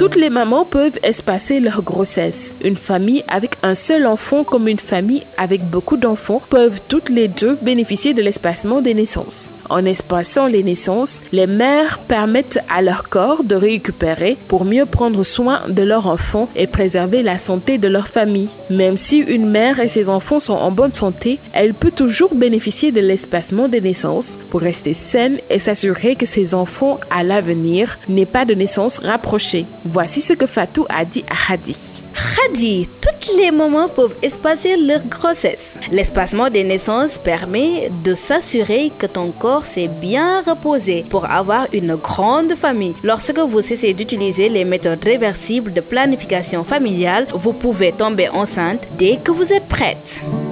Toutes les mamans peuvent espacer leur grossesse. Une famille avec un seul enfant comme une famille avec beaucoup d'enfants peuvent toutes les deux bénéficier de l'espacement des naissances. En espaçant les naissances, les mères permettent à leur corps de récupérer pour mieux prendre soin de leur enfant et préserver la santé de leur famille. Même si une mère et ses enfants sont en bonne santé, elle peut toujours bénéficier de l'espacement des naissances pour rester saine et s'assurer que ses enfants à l'avenir n'aient pas de naissance rapprochée. Voici ce que Fatou a dit à Hadi. Khadi, toutes les mamans peuvent espacer leur grossesse. L'espacement des naissances permet de s'assurer que ton corps s'est bien reposé pour avoir une grande famille. Lorsque vous cessez d'utiliser les méthodes réversibles de planification familiale, vous pouvez tomber enceinte dès que vous êtes prête.